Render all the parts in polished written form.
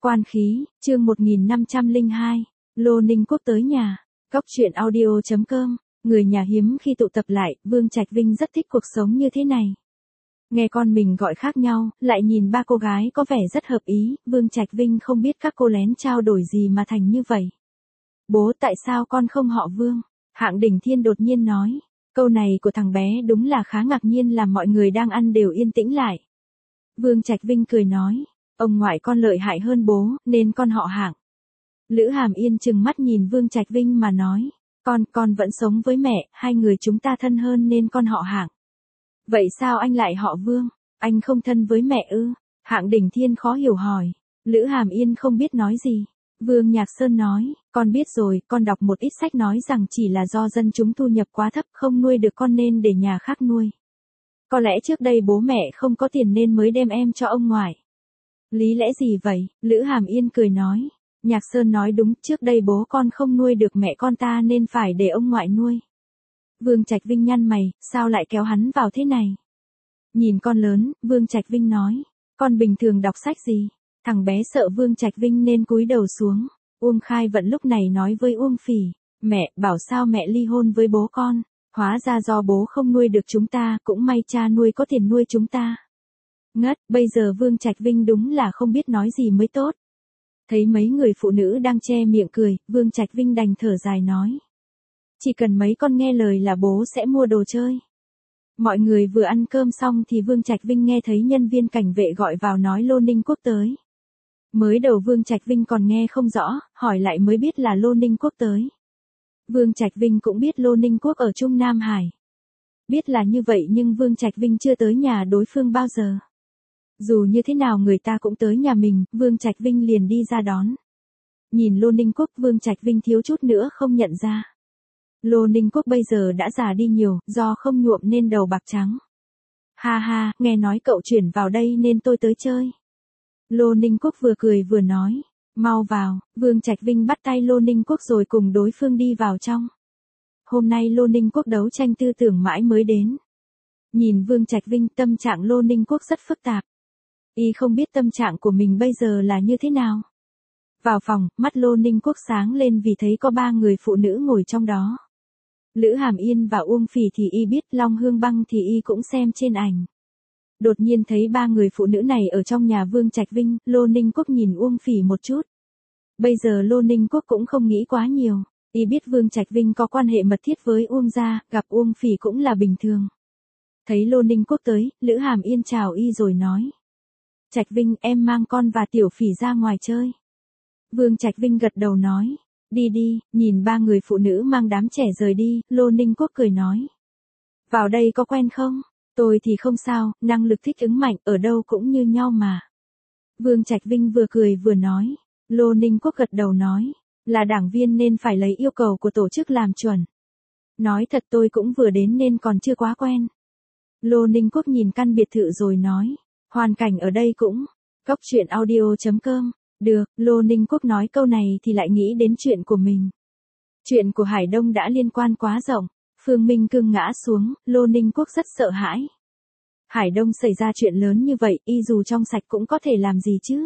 Quan khí, chương 1502, Lô Ninh Quốc tới nhà. Góc truyện audio.com, người nhà hiếm khi tụ tập lại, Vương Trạch Vinh rất thích cuộc sống như thế này. Nghe con mình gọi khác nhau, lại nhìn ba cô gái có vẻ rất hợp ý, Vương Trạch Vinh không biết các cô lén trao đổi gì mà thành như vậy. Bố, tại sao con không họ Vương? Hạng Đỉnh Thiên đột nhiên nói. Câu này của thằng bé đúng là khá ngạc nhiên, làm mọi người đang ăn đều yên tĩnh lại. Vương Trạch Vinh cười nói, ông ngoại con lợi hại hơn bố, nên con họ Hạng. Lữ Hàm Yên trừng mắt nhìn Vương Trạch Vinh mà nói, con vẫn sống với mẹ, hai người chúng ta thân hơn nên con họ Hạng. Vậy sao anh lại họ Vương? Anh không thân với mẹ ư? Hạng Đỉnh Thiên khó hiểu hỏi. Lữ Hàm Yên không biết nói gì. Vương Nhạc Sơn nói, con biết rồi, con đọc một ít sách nói rằng chỉ là do dân chúng thu nhập quá thấp không nuôi được con nên để nhà khác nuôi. Có lẽ trước đây bố mẹ không có tiền nên mới đem em cho ông ngoại. Lý lẽ gì vậy? Lữ Hàm Yên cười nói. Nhạc Sơn nói đúng, trước đây bố con không nuôi được mẹ con ta nên phải để ông ngoại nuôi. Vương Trạch Vinh nhăn mày, sao lại kéo hắn vào thế này? Nhìn con lớn, Vương Trạch Vinh nói, con bình thường đọc sách gì? Thằng bé sợ Vương Trạch Vinh nên cúi đầu xuống. Uông Khai Vận lúc này nói với Uông Phỉ, mẹ, bảo sao mẹ ly hôn với bố con? Hóa ra do bố không nuôi được chúng ta, cũng may cha nuôi có tiền nuôi chúng ta. Ngất, bây giờ Vương Trạch Vinh đúng là không biết nói gì mới tốt. Thấy mấy người phụ nữ đang che miệng cười, Vương Trạch Vinh đành thở dài nói. Chỉ cần mấy con nghe lời là bố sẽ mua đồ chơi. Mọi người vừa ăn cơm xong thì Vương Trạch Vinh nghe thấy nhân viên cảnh vệ gọi vào nói Lô Ninh Quốc tới. Mới đầu Vương Trạch Vinh còn nghe không rõ, hỏi lại mới biết là Lô Ninh Quốc tới. Vương Trạch Vinh cũng biết Lô Ninh Quốc ở Trung Nam Hải. Biết là như vậy nhưng Vương Trạch Vinh chưa tới nhà đối phương bao giờ. Dù như thế nào người ta cũng tới nhà mình, Vương Trạch Vinh liền đi ra đón. Nhìn Lô Ninh Quốc, Vương Trạch Vinh thiếu chút nữa không nhận ra. Lô Ninh Quốc bây giờ đã già đi nhiều, do không nhuộm nên đầu bạc trắng. Ha ha, nghe nói cậu chuyển vào đây nên tôi tới chơi. Lô Ninh Quốc vừa cười vừa nói, mau vào. Vương Trạch Vinh bắt tay Lô Ninh Quốc rồi cùng đối phương đi vào trong. Hôm nay Lô Ninh Quốc đấu tranh tư tưởng mãi mới đến. Nhìn Vương Trạch Vinh, tâm trạng Lô Ninh Quốc rất phức tạp. Y không biết tâm trạng của mình bây giờ là như thế nào. Vào phòng, mắt Lô Ninh Quốc sáng lên vì thấy có 3 người phụ nữ ngồi trong đó. Lữ Hàm Yên và Uông Phỉ thì y biết, Long Hương Băng thì y cũng xem trên ảnh. Đột nhiên thấy 3 người phụ nữ này ở trong nhà Vương Trạch Vinh, Lô Ninh Quốc nhìn Uông Phỉ một chút. Bây giờ Lô Ninh Quốc cũng không nghĩ quá nhiều. Y biết Vương Trạch Vinh có quan hệ mật thiết với Uông gia, gặp Uông Phỉ cũng là bình thường. Thấy Lô Ninh Quốc tới, Lữ Hàm Yên chào y rồi nói. Trạch Vinh, em mang con và Tiểu Phỉ ra ngoài chơi. Vương Trạch Vinh gật đầu nói. Đi đi, nhìn 3 người phụ nữ mang đám trẻ rời đi, Lô Ninh Quốc cười nói. Vào đây có quen không? Tôi thì không sao, năng lực thích ứng mạnh, ở đâu cũng như nhau mà. Vương Trạch Vinh vừa cười vừa nói. Lô Ninh Quốc gật đầu nói. Là đảng viên nên phải lấy yêu cầu của tổ chức làm chuẩn. Nói thật tôi cũng vừa đến nên còn chưa quá quen. Lô Ninh Quốc nhìn căn biệt thự rồi nói. Hoàn cảnh ở đây cũng. Góc truyện audio.com. Được, Lô Ninh Quốc nói câu này thì lại nghĩ đến chuyện của mình. Chuyện của Hải Đông đã liên quan quá rộng. Phương Minh Cương ngã xuống, Lô Ninh Quốc rất sợ hãi. Hải Đông xảy ra chuyện lớn như vậy, y dù trong sạch cũng có thể làm gì chứ.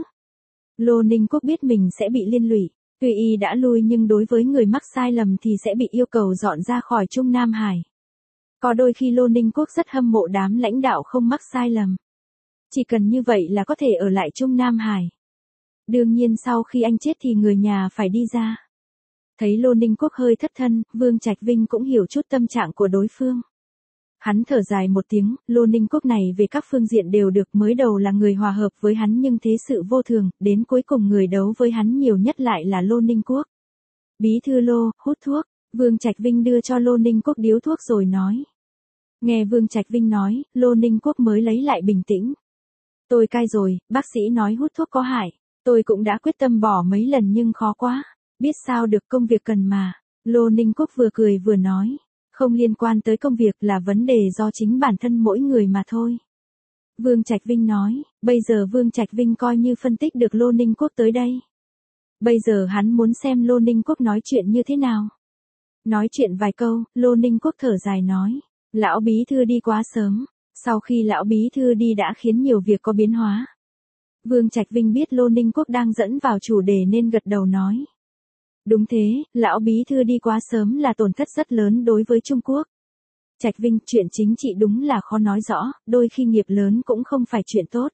Lô Ninh Quốc biết mình sẽ bị liên lụy. Tuy y đã lui nhưng đối với người mắc sai lầm thì sẽ bị yêu cầu dọn ra khỏi Trung Nam Hải. Có đôi khi Lô Ninh Quốc rất hâm mộ đám lãnh đạo không mắc sai lầm. Chỉ cần như vậy là có thể ở lại Trung Nam Hải. Đương nhiên sau khi anh chết thì người nhà phải đi ra. Thấy Lô Ninh Quốc hơi thất thân, Vương Trạch Vinh cũng hiểu chút tâm trạng của đối phương. Hắn thở dài một tiếng, Lô Ninh Quốc này về các phương diện đều được, mới đầu là người hòa hợp với hắn nhưng thế sự vô thường, đến cuối cùng người đấu với hắn nhiều nhất lại là Lô Ninh Quốc. Bí thư Lô, hút thuốc, Vương Trạch Vinh đưa cho Lô Ninh Quốc điếu thuốc rồi nói. Nghe Vương Trạch Vinh nói, Lô Ninh Quốc mới lấy lại bình tĩnh. Tôi cai rồi, bác sĩ nói hút thuốc có hại. Tôi cũng đã quyết tâm bỏ mấy lần nhưng khó quá. Biết sao được, công việc cần mà. Lô Ninh Quốc vừa cười vừa nói. Không liên quan tới công việc, là vấn đề do chính bản thân mỗi người mà thôi. Vương Trạch Vinh nói. Bây giờ Vương Trạch Vinh coi như phân tích được Lô Ninh Quốc tới đây. Bây giờ hắn muốn xem Lô Ninh Quốc nói chuyện như thế nào. Nói chuyện vài câu, Lô Ninh Quốc thở dài nói. Lão bí thư đi quá sớm. Sau khi lão bí thư đi đã khiến nhiều việc có biến hóa. Vương Trạch Vinh biết Lô Ninh Quốc đang dẫn vào chủ đề nên gật đầu nói. Đúng thế, lão bí thư đi quá sớm là tổn thất rất lớn đối với Trung Quốc. Trạch Vinh, chuyện chính trị đúng là khó nói rõ, đôi khi nghiệp lớn cũng không phải chuyện tốt.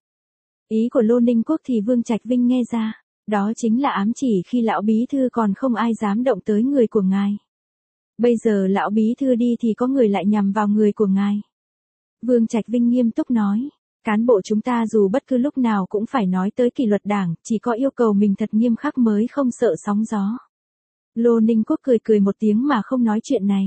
Ý của Lô Ninh Quốc thì Vương Trạch Vinh nghe ra, đó chính là ám chỉ khi lão bí thư còn không ai dám động tới người của ngài. Bây giờ lão bí thư đi thì có người lại nhằm vào người của ngài. Vương Trạch Vinh nghiêm túc nói, cán bộ chúng ta dù bất cứ lúc nào cũng phải nói tới kỷ luật đảng, chỉ có yêu cầu mình thật nghiêm khắc mới không sợ sóng gió. Lô Ninh Quốc cười cười một tiếng mà không nói chuyện này.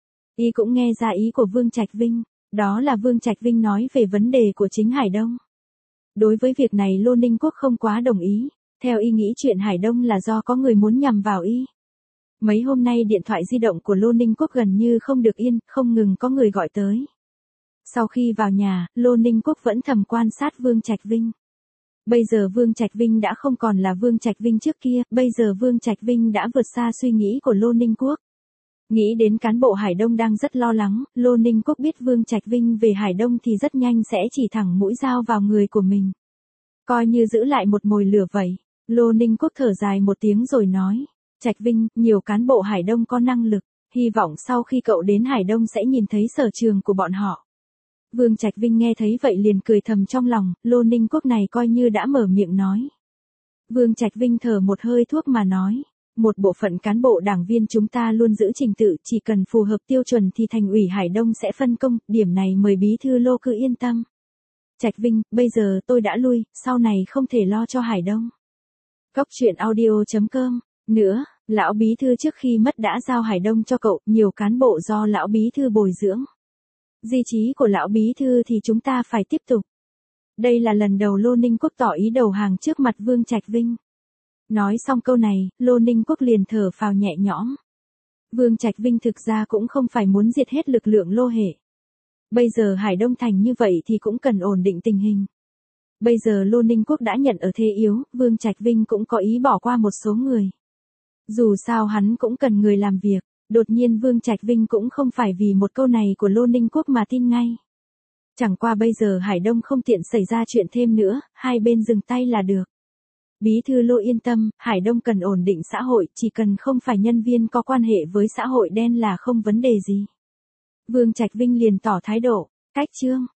Y cũng nghe ra ý của Vương Trạch Vinh, đó là Vương Trạch Vinh nói về vấn đề của chính Hải Đông. Đối với việc này Lô Ninh Quốc không quá đồng ý, theo y nghĩ chuyện Hải Đông là do có người muốn nhằm vào y. Mấy hôm nay điện thoại di động của Lô Ninh Quốc gần như không được yên, không ngừng có người gọi tới. Sau khi vào nhà, Lô Ninh Quốc vẫn thầm quan sát Vương Trạch Vinh. Bây giờ Vương Trạch Vinh đã không còn là Vương Trạch Vinh trước kia, bây giờ Vương Trạch Vinh đã vượt xa suy nghĩ của Lô Ninh Quốc. Nghĩ đến cán bộ Hải Đông đang rất lo lắng, Lô Ninh Quốc biết Vương Trạch Vinh về Hải Đông thì rất nhanh sẽ chỉ thẳng mũi dao vào người của mình. Coi như giữ lại một mồi lửa vậy. Lô Ninh Quốc thở dài một tiếng rồi nói, Trạch Vinh, nhiều cán bộ Hải Đông có năng lực, hy vọng sau khi cậu đến Hải Đông sẽ nhìn thấy sở trường của bọn họ. Vương Trạch Vinh nghe thấy vậy liền cười thầm trong lòng, Lô Ninh Quốc này coi như đã mở miệng nói. Vương Trạch Vinh thở một hơi thuốc mà nói, một bộ phận cán bộ đảng viên chúng ta luôn giữ trình tự, chỉ cần phù hợp tiêu chuẩn thì thành ủy Hải Đông sẽ phân công, điểm này mời bí thư Lô cứ yên tâm. Trạch Vinh, bây giờ tôi đã lui, sau này không thể lo cho Hải Đông. Cóc truyện audio.com. Nữa, lão bí thư trước khi mất đã giao Hải Đông cho cậu, nhiều cán bộ do lão bí thư bồi dưỡng. Di chí của lão bí thư thì chúng ta phải tiếp tục. Đây là lần đầu Lô Ninh Quốc tỏ ý đầu hàng trước mặt Vương Trạch Vinh. Nói xong câu này, Lô Ninh Quốc liền thở phào nhẹ nhõm. Vương Trạch Vinh thực ra cũng không phải muốn diệt hết lực lượng Lô hệ. Bây giờ Hải Đông thành như vậy thì cũng cần ổn định tình hình. Bây giờ Lô Ninh Quốc đã nhận ở thế yếu, Vương Trạch Vinh cũng có ý bỏ qua một số người. Dù sao hắn cũng cần người làm việc, đột nhiên Vương Trạch Vinh cũng không phải vì một câu này của Lô Ninh Quốc mà tin ngay. Chẳng qua bây giờ Hải Đông không tiện xảy ra chuyện thêm nữa, hai bên dừng tay là được. Bí thư Lô yên tâm, Hải Đông cần ổn định xã hội, chỉ cần không phải nhân viên có quan hệ với xã hội đen là không vấn đề gì. Vương Trạch Vinh liền tỏ thái độ, cách chương.